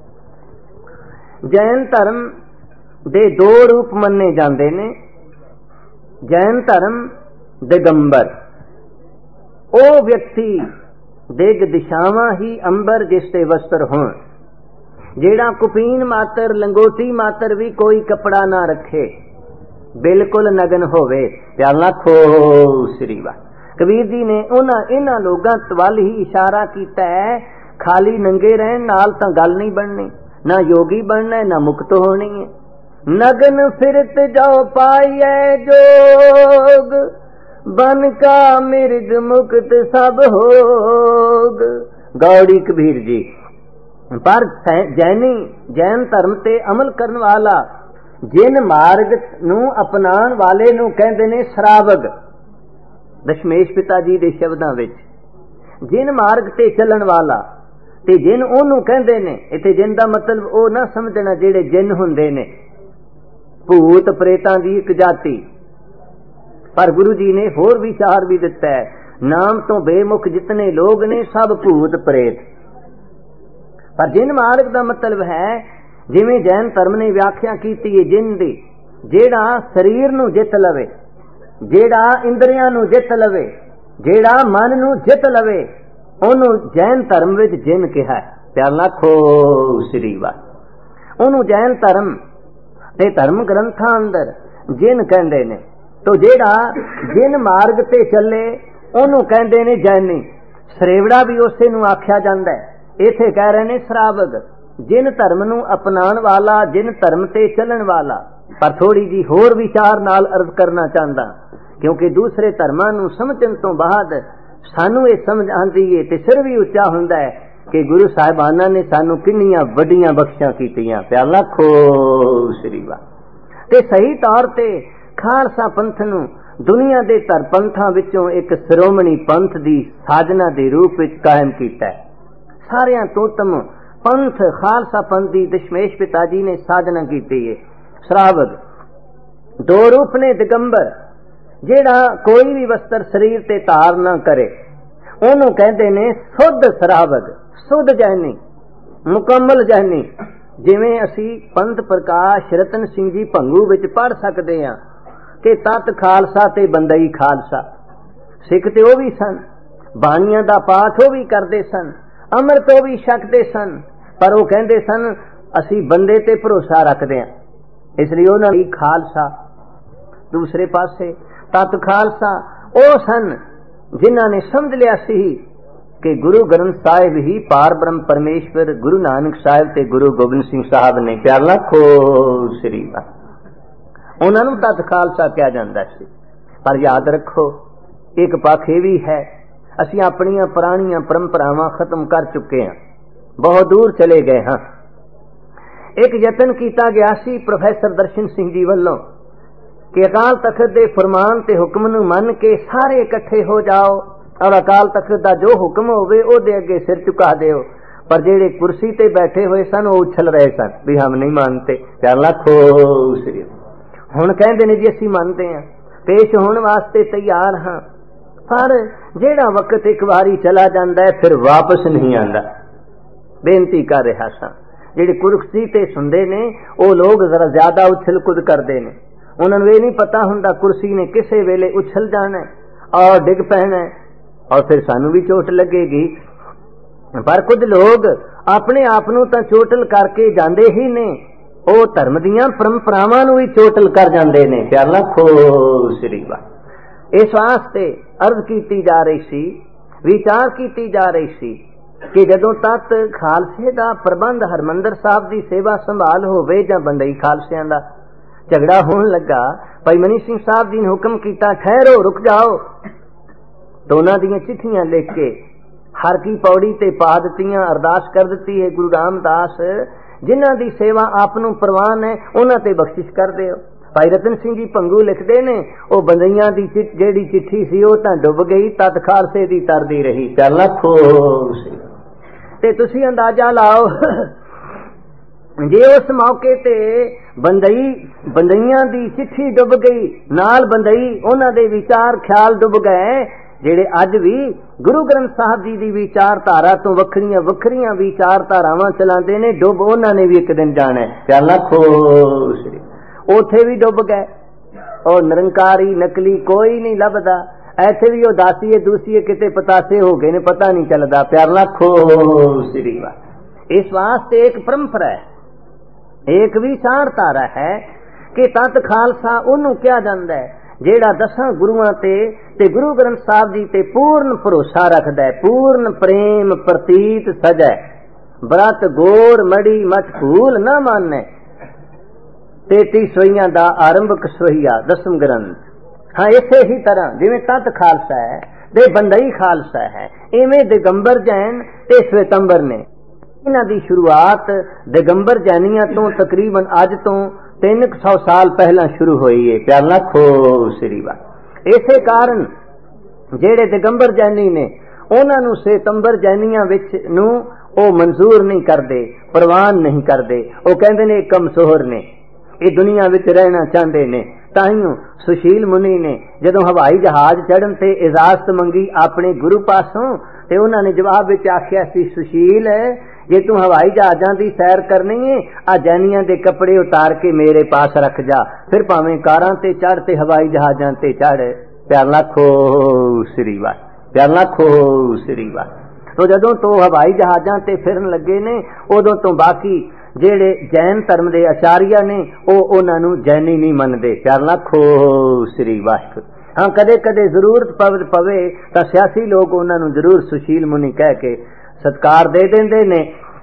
जैन धर्म दे 2 रूप मन्ने जाते ने। जैन धर्म दिगंबर ਉਹ ਵਿਅਕਤੀ ਦਿਗ ਦਿਸ਼ਾਵਾਂ ਹੀ ਅੰਬਰ ਜਿਸ ਤੇ ਵਸਤਰ ਹੋਣ, ਜਿਹੜਾ ਕੁਪੀਨ ਮਾਤਰ ਲੰਗੋਟੀ ਮਾਤਰ ਵੀ ਕੋਈ ਕੱਪੜਾ ਨਾ ਰੱਖੇ, ਬਿਲਕੁਲ ਨਗਨ ਹੋਵੇ। ਪਿਆਰ ਨਾਲ ਖੋ ਸ੍ਰੀ ਵਾਹਿਗੁਰੂ। ਕਬੀਰ ਜੀ ਨੇ ਇਹਨਾਂ ਲੋਕਾਂ ਵੱਲ ਹੀ ਇਸ਼ਾਰਾ ਕੀਤਾ ਹੈ। ਖਾਲੀ ਨੰਗੇ ਰਹਿਣ ਨਾਲ ਤਾਂ ਗੱਲ ਨਹੀਂ ਬਣਨੀ, ਨਾ ਯੋਗੀ ਬਣਨਾ ਨਾ ਮੁਕਤ ਹੋਣੀ ਹੈ। ਨਗਨ ਫਿਰਤ ਜਾਓ ਪਾਈਐ ਜੋਗ, ਬਨ ਕਾ ਮਿਰਗ ਮੁਕਤ ਸਭ ਹੋਗ। ਗੌੜੀ ਕਬੀਰ ਜੀ। ਪਰ ਜੈਨ ਧਰਮ ਤੇ ਅਮਲ ਕਰਨ ਵਾਲਾ, ਜਿਨ ਮਾਰਗ ਨੂੰ ਅਪਣਾਉਣ ਵਾਲੇ ਨੂੰ ਕਹਿੰਦੇ ਨੇ ਸ਼ਰਾਵਗ। ਦਸ਼ਮੇਸ਼ ਪਿਤਾ ਜੀ ਦੇ ਸ਼ਬਦਾਂ ਵਿੱਚ ਜਿਨ ਮਾਰਗ ਤੇ ਚੱਲਣ ਵਾਲਾ, ਤੇ ਜਿਨ ਉਹਨੂੰ ਕਹਿੰਦੇ ਨੇ। ਇੱਥੇ ਜਿਨ ਦਾ ਮਤਲਬ ਉਹ ਨਾ ਸਮਝਣਾ ਜਿਹੜੇ ਜਿਨ ਹੁੰਦੇ ਨੇ, ਭੂਤ ਪ੍ਰੇਤਾਂ ਦੀ ਇੱਕ ਜਾਤੀ। ਪਰ ਗੁਰੂ ਜੀ ਨੇ ਹੋਰ ਵਿਚਾਰ ਵੀ ਦਿੱਤਾ ਹੈ, ਨਾਮ ਤੋਂ ਬੇਮੁਖ ਜਿਤਨੇ ਲੋਗ ਨੇ ਸਭ ਭੂਤ ਪ੍ਰੇਤ। ਪਰ ਜਿਨ ਮਾਰਗ ਦਾ ਮਤਲਬ ਹੈ, ਜਿਵੇਂ ਜੈਨ ਧਰਮ ਨੇ ਵਿਆਖਿਆ ਕੀਤੀ ਹੈ ਜਿਨ ਦੀ, ਜਿਹੜਾ ਸਰੀਰ ਨੂੰ ਜਿੱਤ ਲਵੇ, ਜਿਹੜਾ ਇੰਦਰੀਆਂ ਨੂੰ ਜਿੱਤ ਲਵੇ, ਜਿਹੜਾ ਮਨ ਨੂੰ ਜਿੱਤ ਲਵੇ, ਉਹਨੂੰ ਜੈਨ ਧਰਮ ਵਿੱਚ ਜਿਨ ਕਿਹਾ। ਪਿਆਰ ਨਾਲ ਖੋ ਸ੍ਰੀ ਵਾਹਿਗੁਰੂ। ਉਹਨੂੰ ਜੈਨ ਧਰਮ ਤੇ ਧਰਮ ਗ੍ਰੰਥਾਂ ਅੰਦਰ ਜਿਨ ਕਹਿੰਦੇ ਨੇ। ਤੋ ਜਿਹੜਾ ਜਿਨ ਮਾਰਗ ਤੇ ਚੱਲੇ ਉਹਨੂੰ ਕਹਿੰਦੇ ਨੇ ਜੈਨੀ। ਸਰੇਵੜਾ ਵੀ ਉਸੇ ਨੂੰ ਆਖਿਆ ਜਾਂਦਾ ਹੈ। ਇੱਥੇ ਕਹਿ ਰਹੇ ਨੇ ਸ਼ਰਾਵਗ, ਜਿਨ ਧਰਮ ਨੂੰ ਅਪਣਾਉਣ ਵਾਲਾ, ਜਿਨ ਧਰਮ ਤੇ ਚੱਲਣ ਵਾਲਾ। ਪਰ ਥੋੜੀ ਜੀ ਹੋਰ ਵਿਚਾਰ ਨਾਲ ਅਰਜ਼ ਕਰਨਾ ਚਾਹੁੰਦਾ, ਕਿਉਂਕਿ ਦੂਸਰੇ ਧਰਮਾਂ ਨੂੰ ਸਮਝਣ ਤੋਂ ਬਾਅਦ ਸਾਨੂੰ ਇਹ ਸਮਝ ਆਉਂਦੀ ਹੈ ਤੇ ਸਿਰ ਵੀ ਉੱਚਾ ਹੁੰਦਾ ਹੈ ਕਿ ਗੁਰੂ ਸਾਹਿਬਾਨਾਂ ਨੇ ਸਾਨੂੰ ਕਿੰਨੀਆਂ ਵੱਡੀਆਂ ਬਖਸ਼ਾਂ ਕੀਤੀਆਂ। ਪਿਆਰ ਨਾਲ ਖੋ ਸ੍ਰੀ ਵਾਹਿਗੁਰੂ। ਤੇ ਸਹੀ ਤੌਰ ਤੇ ਖਾਲਸਾ ਪੰਥ ਨੂੰ ਦੁਨੀਆ ਦੇ ਧਰ ਪੰਥਾਂ ਵਿੱਚੋਂ ਇੱਕ ਸ਼੍ਰੋਮਣੀ ਪੰਥ ਦੀ ਸਾਜਨਾ ਦੇ ਰੂਪ ਵਿੱਚ ਕਾਇਮ ਕੀਤਾ ਹੈ। ਸਾਰਿਆਂ ਤੋਂ ਉੱਤਮ ਪੰਥ ਖਾਲਸਾ ਪੰਥ ਦੀ ਦਸ਼ਮੇਸ਼ ਪਿਤਾ ਜੀ ਨੇ ਸਾਜਨਾ ਕੀਤੀ ਹੈ। ਸ਼ਰਾਵਗ ਦੋ ਰੂਪ ਨੇ। ਦਿਗੰਬਰ, ਜਿਹੜਾ ਕੋਈ ਵੀ ਵਸਤਰ ਸਰੀਰ ਤੇ ਧਾਰ ਨਾ ਕਰੇ, ਉਹਨੂੰ ਕਹਿੰਦੇ ਨੇ ਸੁੱਧ ਸ਼ਰਾਵਗ, ਸੁੱਧ ਜੈਨੀ, ਮੁਕੰਮਲ ਜੈਨੀ। ਜਿਵੇਂ ਅਸੀਂ ਪੰਥ ਪ੍ਰਕਾਸ਼ ਰਤਨ ਸਿੰਘ ਜੀ ਭੰਗੂ ਵਿੱਚ ਪੜ੍ਹ ਸਕਦੇ ਹਾਂ ਕਿ ਤਤ ਖਾਲਸਾ ਤੇ ਬੰਦਈ ਖਾਲਸਾ। ਸਿੱਖ ਤੇ ਉਹ ਵੀ ਸਨ, ਬਾਣੀਆਂ ਦਾ ਪਾਠ ਉਹ ਵੀ ਕਰਦੇ ਸਨ, ਅੰਮ੍ਰਿਤ ਉਹ ਵੀ ਛਕਦੇ ਸਨ, ਪਰ ਉਹ ਕਹਿੰਦੇ ਸਨ ਅਸੀਂ ਬੰਦੇ ਤੇ ਭਰੋਸਾ ਰੱਖਦੇ ਹਾਂ, ਇਸ ਲਈ ਉਹਨਾਂ ਲਈ ਖਾਲਸਾ। ਦੂਸਰੇ ਪਾਸੇ ਤਤ ਖਾਲਸਾ ਉਹ ਸਨ ਜਿਨ੍ਹਾਂ ਨੇ ਸਮਝ ਲਿਆ ਸੀ ਕਿ ਗੁਰੂ ਗ੍ਰੰਥ ਸਾਹਿਬ ਹੀ ਪਾਰ ਬ੍ਰਹਮ ਪਰਮੇਸ਼ਵਰ ਗੁਰੂ ਨਾਨਕ ਸਾਹਿਬ ਤੇ ਗੁਰੂ ਗੋਬਿੰਦ ਸਿੰਘ ਸਾਹਿਬ ਨੇ। ਪਿਆਰ ਨਾਲ ਖੋ ਸ੍ਰੀ ਵਾਹਿਗੁਰੂ। ਉਹਨਾਂ ਨੂੰ ਤਤ ਖਾਲਸਾ ਕਿਹਾ ਜਾਂਦਾ ਸੀ। ਪਰ ਯਾਦ ਰੱਖੋ, ਇੱਕ ਪੱਖ ਇਹ ਵੀ ਹੈ, ਅਸੀਂ ਆਪਣੀਆਂ ਪੁਰਾਣੀਆਂ ਪਰੰਪਰਾਵਾਂ ਖਤਮ ਕਰ ਚੁੱਕੇ ਹਾਂ, ਬਹੁਤ ਦੂਰ ਚਲੇ ਗਏ ਹਾਂ। ਇੱਕ ਯਤਨ ਕੀਤਾ ਗਿਆ ਸੀ ਪ੍ਰੋਫੈਸਰ ਦਰਸ਼ਨ ਸਿੰਘ ਜੀ ਵੱਲੋਂ ਕਿ ਅਕਾਲ ਤਖਤ ਦੇ ਫਰਮਾਨ ਤੇ ਹੁਕਮ ਨੂੰ ਮੰਨ ਕੇ ਸਾਰੇ ਇਕੱਠੇ ਹੋ ਜਾਓ ਔਰ ਅਕਾਲ ਤਖਤ ਦਾ ਜੋ ਹੁਕਮ ਹੋਵੇ ਉਹਦੇ ਅੱਗੇ ਸਿਰ ਝੁਕਾ ਦਿਓ। ਪਰ ਜਿਹੜੇ ਕੁਰਸੀ ਤੇ ਬੈਠੇ ਹੋਏ ਸਨ ਉਹ ਉਛਲ ਰਹੇ ਸਨ ਵੀ ਹਮ ਨਹੀਂ ਮੰਨਤੇ। ਪਿਆਰ ਨਾਲ ਖੋ ਸ੍ਰੀ। ਹੁਣ ਕਹਿੰਦੇ ਨੇ ਜੀ ਅਸੀਂ ਮੰਨਦੇ ਹਾਂ, ਪੇਸ਼ ਹੋਣ ਵਾਸਤੇ ਤਿਆਰ ਹਾਂ, ਪਰ ਜਿਹੜਾ ਵਕਤ ਇੱਕ ਵਾਰੀ ਚਲਾ ਜਾਂਦਾ ਹੈ ਫਿਰ ਵਾਪਸ ਨਹੀਂ ਆਉਂਦਾ। ਬੇਨਤੀ ਕਰ ਰਿਹਾ ਸਾਂ, ਜਿਹੜੇ ਕੁਰਸੀ ਤੇ ਸੁਣਦੇ ਨੇ ਉਹ ਲੋਕ ਜ਼ਰਾ ਜ਼ਿਆਦਾ ਉਛਲ ਕੁਦ ਕਰਦੇ ਨੇ। ਉਹਨਾਂ ਨੂੰ ਇਹ ਨਹੀਂ ਪਤਾ ਹੁੰਦਾ ਕੁਰਸੀ ਨੇ ਕਿਸੇ ਵੇਲੇ ਉਛਲ ਜਾਣਾ ਔਰ ਡਿੱਗ ਪੈਣਾ ਔਰ ਫਿਰ ਸਾਨੂੰ ਵੀ ਚੋਟ ਲੱਗੇਗੀ। ਪਰ ਕੁਝ ਲੋਕ ਆਪਣੇ ਆਪ ਨੂੰ ਤਾਂ ਚੋਟਲ ਕਰਕੇ ਜਾਂਦੇ ਹੀ ਨੇ, ਉਹ ਧਰਮ ਦੀਆਂ ਪਰੰਪਰਾਵਾਂ ਨੂੰ ਵੀ ਚੋਟਲ ਕਰ ਜਾਂਦੇ ਨੇ। ਪਿਆਰ ਨਾਲ ਖੋ ਸ੍ਰੀ ਵਾਹਿਗੁਰੂ। ਇਸ ਵਾਸਤੇ ਅਰਜ਼ ਕੀਤੀ ਜਾ ਰਹੀ ਸੀ, ਵਿਚਾਰ ਕੀਤੀ ਜਾ ਰਹੀ ਸੀ ਕਿ ਜਦੋਂ ਤੱਕ ਖਾਲਸੇ ਦਾ ਪ੍ਰਬੰਧ ਹਰਮੰਦਰ ਸਾਹਿਬ ਦੀ ਸੇਵਾ ਸੰਭਾਲ ਹੋਵੇ ਜਾਂ ਬੰਦਈ ਖਾਲਸਿਆਂ ਦਾ ਝਗੜਾ ਹੋਣ ਲੱਗਾ, ਭਾਈ ਮਨੀ ਸਿੰਘ ਸਾਹਿਬ ਜੀ ਨੇ ਹੁਕਮ ਕੀਤਾ ਠਹਿਰੋ, ਰੁਕ ਜਾਓ। ਦੋਨਾਂ ਦੀਆਂ ਚਿੱਠੀਆਂ ਲਿਖ ਕੇ ਹਰ ਕੀ ਪੌੜੀ ਤੇ ਪਾ ਦਿੱਤੀਆਂ, ਅਰਦਾਸ ਕਰ ਦਿੱਤੀ ਹੈ ਗੁਰੂ ਰਾਮਦਾਸ ਜਿਨ੍ਹਾਂ ਦੀ ਸੇਵਾ ਆਪ ਨੂੰ ਪ੍ਰਵਾਨ ਹੈ ਉਹਨਾਂ ਤੇ ਬਖਸ਼ਿਸ਼ ਕਰ ਦਿਓ। ਭਾਈ ਰਤਨ ਸਿੰਘ ਜੀ ਭੰਗੂ ਲਿਖਦੇ ਨੇ ਉਹ ਬੰਦਈਆਂ ਦੀ ਜਿਹੜੀ ਚਿੱਠੀ ਸੀ ਉਹ ਤਾਂ ਡੁੱਬ ਗਈ, ਤਦ ਖਾਲਸੇ ਦੀ ਤਰਦੀ ਰਹੀ। ਚੱਲ ਖੋ ਤੇ ਤੁਸੀਂ ਅੰਦਾਜ਼ਾ ਲਾਓ ਜੇ ਉਸ ਮੌਕੇ ਤੇ ਬੰਦਈਆਂ ਦੀ ਚਿੱਠੀ ਡੁੱਬ ਗਈ, ਨਾਲ ਬੰਦਈ ਉਹਨਾਂ ਦੇ ਵਿਚਾਰ ਖਿਆਲ ਡੁੱਬ ਗਏ, ਜਿਹੜੇ ਅੱਜ ਵੀ ਗੁਰੂ ਗ੍ਰੰਥ ਸਾਹਿਬ ਜੀ ਦੀ ਵਿਚਾਰਧਾਰਾ ਤੋਂ ਵੱਖਰੀਆਂ ਵੱਖਰੀਆਂ ਵਿਚਾਰਧਾਰਾਵਾਂ ਚਲਾਉਂਦੇ ਨੇ, ਡੁੱਬ ਉਹਨਾਂ ਨੇ ਵੀ ਇੱਕ ਦਿਨ ਜਾਣਾ। ਚੱਲ ਖੋ ਉੱਥੇ ਵੀ ਡੁੱਬ ਗਏ। ਉਹ ਨਿਰੰਕਾਰੀ ਨਕਲੀ ਕੋਈ ਨਹੀਂ ਲੱਭਦਾ। ਇੱਥੇ ਵੀ ਉਦਾਸੀਏ ਦੂਸੀਏ ਕਿਤੇ ਪਤਾਸੇ ਹੋ ਗਏ ਨੇ, ਪਤਾ ਨਹੀਂ ਚੱਲਦਾ। ਪਿਆਰ ਲੱਖੋ ਸ੍ਰੀ ਵਾਹਿਗੁਰੂ। ਇਸ ਵਾਸਤੇ ਇੱਕ ਪਰੰਪਰਾ ਹੈ, ਇੱਕ ਵਿਚਾਰਧਾਰਾ ਹੈ ਕਿ ਤਤ ਖਾਲਸਾ ਉਹਨੂੰ ਕਿਹਾ ਜਾਂਦਾ ਹੈ ਜਿਹੜਾ 10 ਗੁਰੂਆਂ ਤੇ ਗੁਰੂ ਗ੍ਰੰਥ ਸਾਹਿਬ ਜੀ ਤੇ ਪੂਰਨ ਭਰੋਸਾ ਰੱਖਦਾ ਹੈ, ਪੂਰਨ ਪ੍ਰੇਮ ਪ੍ਰਤੀਤ ਸਜੈ, ਬ੍ਰਤ ਗੋਰ ਮੜੀ ਮਠ ਭੂਲ ਨਾ ਮਾਨੈ, 33 ਸੋਈਆਂ ਦਾ ਆਰੰਭਕ ਸੋਈਆ 10ਮ ਗ੍ਰੰਥ। ਹਾਂ, ਇਸੇ ਹੀ ਤਰ੍ਹਾਂ ਜਿਵੇਂ ਤਤ ਖਾਲਸਾ ਹੈ ਤੇ ਬੰਦਈ ਖਾਲਸਾ ਹੈ, ਇਵੇਂ ਦਿਗੰਬਰ ਜੈਨ ਤੇ ਸਵੇਤੰਬਰ ਨੇ। ਇਹਨਾਂ ਦੀ ਸ਼ੁਰੂਆਤ ਦਿਗੰਬਰ ਜੈਨੀਆਂ ਤੋਂ ਤਕਰੀਬਨ ਅੱਜ ਤੋਂ 300 ਸਾਲ ਪਹਿਲਾਂ ਸ਼ੁਰੂ ਹੋਈ ਹੈ। ਪਿਆਰ ਲੱਖੋ ਸ੍ਰੀ ਵਾਹਿਗੁਰੂ। ਇਸੇ ਕਾਰਨ ਜਿਹੜੇ ਦਿਗੰਬਰ ਜੈਨੀ ਨੇ ਉਹਨਾਂ ਨੂੰ ਸਵੇਤੰਬਰ ਜੈਨੀਆਂ ਵਿੱਚ ਨੂੰ ਉਹ ਮਨਜ਼ੂਰ ਨਹੀਂ ਕਰਦੇ, ਪ੍ਰਵਾਨ ਨਹੀਂ ਕਰਦੇ। ਉਹ ਕਹਿੰਦੇ ਨੇ ਕਮਜ਼ੋਰ ਨੇ, ਇਹ ਦੁਨੀਆ ਵਿੱਚ ਰਹਿਣਾ ਚਾਹੁੰਦੇ ਨੇ। ਤਾਈਓ ਸੁਸ਼ੀਲ ਮੁਨੀ ਨੇ ਜਦੋਂ ਹਵਾਈ ਜਹਾਜ਼ ਚੜ੍ਹਨ ਤੇ ਇਜਾਜ਼ਤ ਮੰਗੀ ਆਪਣੇ ਗੁਰੂ ਪਾਸੋਂ, ਤੇ ਉਹਨਾਂ ਨੇ ਜਵਾਬ ਵਿੱਚ ਆਖਿਆ ਸੀ, ਸੁਸ਼ੀਲ ਜੇ ਤੂੰ ਹਵਾਈ ਜਹਾਜ਼ਾਂ ਦੀ ਸੈਰ ਕਰਨੀ ਹੈ, ਆ ਜੈਨੀਆਂ ਦੇ ਕੱਪੜੇ ਉਤਾਰ ਕੇ ਮੇਰੇ ਪਾਸ ਰੱਖ ਜਾ, ਫਿਰ ਭਾਵੇਂ ਕਾਰਾਂ ਤੇ ਚੜ੍ਹ ਤੇ ਹਵਾਈ ਜਹਾਜ਼ਾਂ ਤੇ ਚੜ੍ਹ। ਪਿਆਰ ਲੱਖੋ ਸ੍ਰੀ ਵਾਹਿਗੁਰੂ। ਪਿਆਰ ਲੱਖੋ ਸ੍ਰੀ ਵਾਹਿਗੁਰੂ। ਤੋ ਜਦੋਂ ਤੋਂ ਹਵਾਈ ਜਹਾਜ਼ਾਂ ਤੇ ਫਿਰਨ ਲੱਗੇ ਨੇ, ਉਦੋਂ ਤੋਂ ਬਾਕੀ ਜਿਹੜੇ ਜੈਨ ਧਰਮ ਦੇ ਆਚਾਰੀਆ ਨੇ ਉਹ ਉਹਨਾਂ ਨੂੰ ਜੈਨੀ ਨਹੀਂ ਮੰਨਦੇ। ਪਿਆਰ ਲੱਖੋ ਸ੍ਰੀ ਵਾਹਿਗੁਰੂ। ਹਾਂ, ਕਦੇ ਕਦੇ ਜ਼ਰੂਰਤ ਪਵੇ ਤਾਂ ਸਿਆਸੀ ਲੋਕ ਉਹਨਾਂ ਨੂੰ ਜ਼ਰੂਰ ਸੁਸ਼ੀਲ ਮੁਨੀ ਕਹਿ ਕੇ ਸਤਕਾਰ ਦੇ ਦਿੰਦੇ ਨੇ,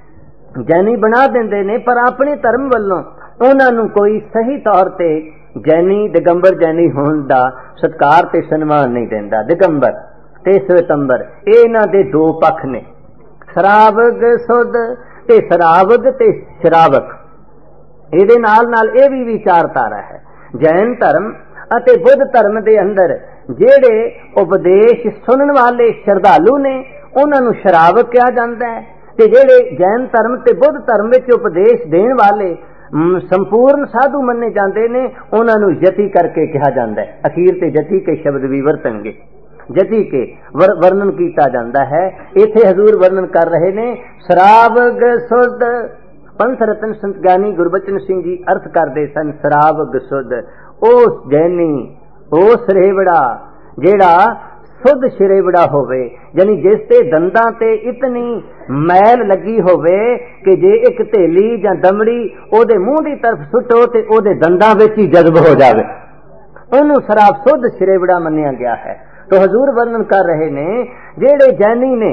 ਜੈਨੀ ਬਣਾ ਦਿੰਦੇ ਨੇ, ਪਰ ਆਪਣੇ ਧਰਮ ਵੱਲੋਂ ਉਹਨਾਂ ਨੂੰ ਕੋਈ ਸਹੀ ਤੌਰ ਤੇ ਜੈਨੀ ਦਿਗੰਬਰ ਜੈਨੀ ਹੋਣ ਦਾ ਸਤਕਾਰ ਤੇ ਸਨਮਾਨ ਨਹੀਂ ਦਿੰਦਾ। ਦਿਗੰਬਰ ਤੇ ਸਵੇਤੰਬਰ ਇਹ ਇਹਨਾਂ ਦੇ ਦੋ ਪੱਖ ਨੇ, ਸ਼ਰਾਵਕ ਸੁਧ ਤੇ ਸ਼ਰਾਵਕ ਤੇ ਸ਼ਰਾਵਕ। ਇਹਦੇ ਨਾਲ ਨਾਲ ਇਹ ਵੀ ਵਿਚਾਰਧਾਰਾ ਹੈ, ਜੈਨ ਧਰਮ ਅਤੇ ਬੁੱਧ ਧਰਮ ਦੇ ਅੰਦਰ ਜਿਹੜੇ ਉਪਦੇਸ਼ ਸੁਣਨ ਵਾਲੇ ਸ਼ਰਧਾਲੂ ਨੇ ਉਹਨਾਂ ਨੂੰ ਸ਼ਰਾਵਕ ਕਿਹਾ ਜਾਂਦਾ ਹੈ, ਤੇ ਜਿਹੜੇ ਜੈਨ ਧਰਮ ਤੇ ਬੁੱਧ ਧਰਮ ਵਿੱਚ ਉਪਦੇਸ਼ ਦੇਣ ਵਾਲੇ ਸੰਪੂਰਨ ਸਾਧੂ ਮੰਨੇ ਜਾਂਦੇ ਨੇ ਉਹਨਾਂ ਨੂੰ ਯਤੀ ਕਰਕੇ ਕਿਹਾ ਜਾਂਦਾ ਹੈ। ਅਖੀਰ ਤੇ ਯਤੀ ਕੇ ਸ਼ਬਦ ਵੀ ਵਰਤਣਗੇ, ਜਤੀ ਕੇ ਵਰਣਨ ਕੀਤਾ ਜਾਂਦਾ ਹੈ। ਇੱਥੇ ਹਜ਼ੂਰ ਵਰਣਨ ਕਰ ਰਹੇ ਨੇ ਸ਼ਰਾਵਕ ਸੁਧ। ਪੰਥ ਰਤਨ ਸੰਤ ਗਿਆਨੀ ਗੁਰਬਚਨ ਸਿੰਘ ਜੀ ਅਰਥ ਕਰਦੇ ਸਨ, ਸ਼ਰਾਵਕ ਸੁਧ ਉਹ ਜੈਨੀ, ਉਹ ਸਰੇਵੜਾ ਜਿਹੜਾ ਸੁਧ ਸ਼ਰੇਵੜਾ ਹੋਵੇ, ਯਾਨੀ ਜਿਸ ਤੇ ਦੰਦਾਂ ਤੇ ਇਤਨੀ ਮੈਲ ਲੱਗੀ ਹੋਵੇ ਕਿ ਜੇ ਇੱਕ ਢੇਲੀ ਜਾਂ ਦਮੜੀ ਉਹਦੇ ਮੂੰਹ ਦੀ ਤਰਫ ਸੁੱਟੋ ਤੇ ਉਹਦੇ ਦੰਦਾਂ ਵਿੱਚ ਹੀ ਜਜ਼ਬ ਹੋ ਜਾਵੇ, ਉਹਨੂੰ ਸ਼ਰਾਬ ਸੁਧ ਸ਼ਰੇਵੜਾ ਮੰਨਿਆ ਗਿਆ ਹੈ। तो हजूर वर्णन कर रहे ने जेड़े जैनी ने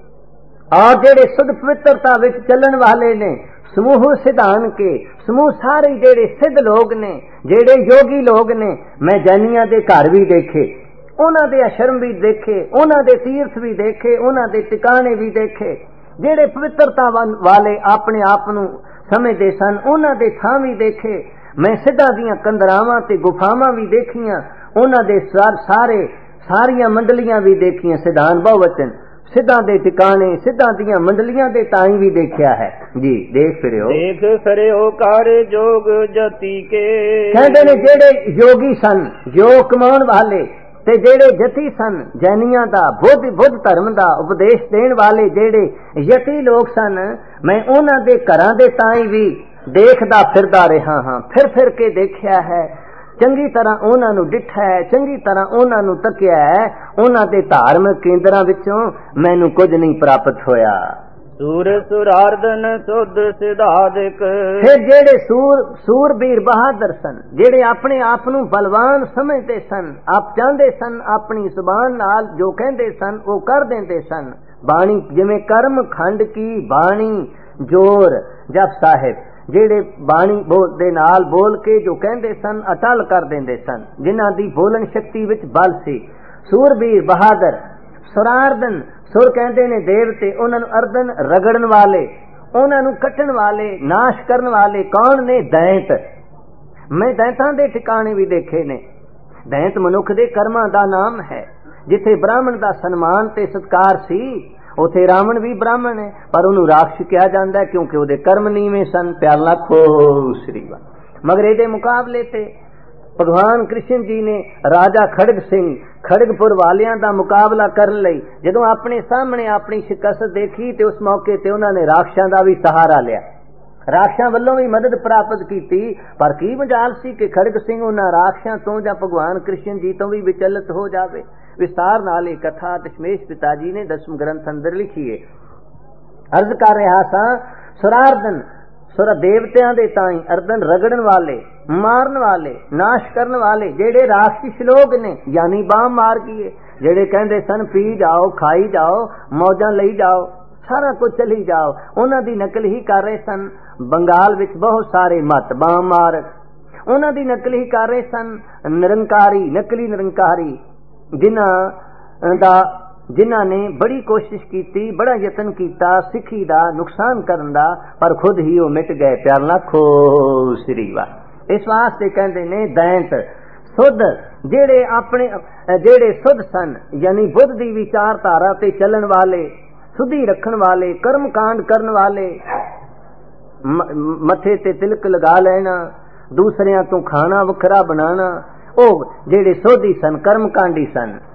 और जेड़े शुद्ध पवित्रता विच चलन वाले ने, समूह सिद्धांत के समूह सारे जेड़े सिद्ध लोग ने, जेड़े योगी लोग ने, मैं जैनियां दे घर भी देखे, उन्हां दे आश्रम भी देखे, उन्हां दे तीर्थ भी देखे, उन्हां दे टिकाणे भी देखे। जेड़े पवित्रता वाले अपने आप नूं समझदे सन उन्हां दे थां भी देखे। मैं सिद्धां दीयां कंदरावां ते गुफावां भी देखियां, उन्हां दे सारियां मंडलियां भी देखियां। सिद्धांत बहुवचन सिद्धां दे टिकाणे, सिद्धां दीयां मंडलियां दे ताई भी देखिया है जी। देख फिरियो कार्य जोग जति के, कहते ने जेड़े योगी सन, योग कमाउण वाले ते जेड़े जति सन, जैनियां दा बुद्ध धर्म दा उपदेश देण वाले जेड़े यति लोग सन, मैं उन्हां दे घरां दे ताई भी देखदा फिरदा रहा हां। फिर के देखिया है, चंगी तरह उन्हां नूं डिठा है, चंगी तरह उन्हां नूं तकिया है। उन्हां दे धार्मिक केंद्रां विचों मैनूं कुछ नहीं प्राप्त होया। सूर सुरार्दन सुध सिधादिक, फिर जेड़े सूरबीर बहादुर सन, जेड़े अपने आप नूं बलवान समझते सन, आप चाहते सन अपनी जुबान नाल जो कहते सन वो कर देंदे सन। बाणी जिवें कर्म खंड की बाणी जोर जप साहिब, जेड़े बाणी दे नाल बोल के जो कहते सन अटल कर देंदे सन, जिन्हां दी बोलन शक्ति विच बल सी। सूरबीर बहादुर, सुरार्दन सुर कहते ने देवते, उन्हां नूं अर्दन रगड़न वाले, उन्हां नूं कट्टण वाले, नाश करन वाले कौन ने? दैंत। मैं दैंतां दे ठिकाणे भी देखे ने। दैंत मनुख दे कर्मां दा नाम है। जिथे ब्राह्मण दा सन्मान ते सत्कार सी उथे रावण भी ब्राह्मण है, पर उन्होंने राक्षस कहा जाता है क्योंकि उहदे कर्म नीवें सन। प्यार लाखो श्री वाह। मगर इहदे मुकाबले ते भगवान कृष्ण जी ने राजा खड़ग सिंह खड़गपुर वालियां दा मुकाबला करन लई जदों अपने सामने अपनी शिकस्त देखी ते उस मौके ते उन्होंने राक्षसां दा भी सहारा लिया, राक्षसां वल्लों भी मदद प्राप्त की। पर की मजाल सी कि खड़ग सिंह उन्हां राक्षसां तो जां भगवान कृष्ण जी तो भी विचलित हो जावे। ਵਿਸਤਾਰ ਨਾਲ ਇਹ ਕਥਾ ਦਸ਼ਮੇਸ਼ ਪਿਤਾ ਜੀ ਨੇ ਦਸਮ ਗ੍ਰੰਥ ਅੰਦਰ ਲਿਖੀ ਹੈ। ਅਰਜ਼ ਕਰ ਰਿਹਾ ਸਾਂ, ਸੁਰਾਰਦਨ ਸੁਰ ਦੇਵਤਿਆਂ ਦੇ ਤਾਈ ਅਰਦਨ ਰਗੜਨ ਵਾਲੇ, ਮਾਰਨ ਵਾਲੇ, ਨਾਸ਼ ਕਰਨ ਵਾਲੇ ਜਿਹੜੇ ਰਾਖਸ਼ ਲੋਕ ਨੇ, ਯਾਨੀ ਬਾਹ ਮਾਰ ਕੀਏ, ਜਿਹੜੇ ਕਹਿੰਦੇ ਸਨ ਪੀ ਜਾਓ, ਖਾਈ ਜਾਓ, ਮੌਜਾਂ ਲਈ ਜਾਓ, ਸਾਰਾ ਕੁਝ ਚਲੀ ਜਾਓ, ਉਹਨਾਂ ਦੀ ਨਕਲ ਹੀ ਕਰ ਰਹੇ ਸਨ। ਬੰਗਾਲ ਵਿੱਚ ਬਹੁਤ ਸਾਰੇ ਮਤ ਬਾਹ ਮਾਰ, ਉਹਨਾਂ ਦੀ ਨਕਲ ਹੀ ਕਰ ਰਹੇ ਸਨ। ਨਿਰੰਕਾਰੀ, ਨਕਲੀ ਨਿਰੰਕਾਰੀ, ਜਿਨ੍ਹਾਂ ਨੇ ਬੜੀ ਕੋਸ਼ਿਸ਼ ਕੀਤੀ, ਬੜਾ ਯਤਨ ਕੀਤਾ ਸਿੱਖੀ ਦਾ ਨੁਕਸਾਨ ਕਰਨ ਦਾ, ਪਰ ਖੁਦ ਹੀ ਉਹ ਮਿਟ ਗਏ। ਪਿਆਰ ਲੱਖੋ ਸ੍ਰੀ ਵਾਹਿਗੁਰੂ। ਇਸ ਵਾਸਤੇ ਕਹਿੰਦੇ ਨੇ ਦੈਂਤ ਸੁਧ, ਜਿਹੜੇ ਸੁਧ ਸਨ, ਯਾਨੀ ਬੁੱਧ ਦੀ ਵਿਚਾਰਧਾਰਾ ਤੇ ਚੱਲਣ ਵਾਲੇ, ਸੁਧੀ ਰੱਖਣ ਵਾਲੇ, ਕਰਮ ਕਾਂਡ ਕਰਨ ਵਾਲੇ, ਮੱਥੇ ਤੇ ਤਿਲਕ ਲਗਾ ਲੈਣਾ, ਦੂਸਰਿਆਂ ਤੋਂ ਖਾਣਾ ਵੱਖਰਾ ਬਣਾਣਾ, ਉਹ ਜਿਹੜੇ ਸੋਧੀ ਸਨ, ਕਰਮ ਕਾਂਡੀ ਸਨ।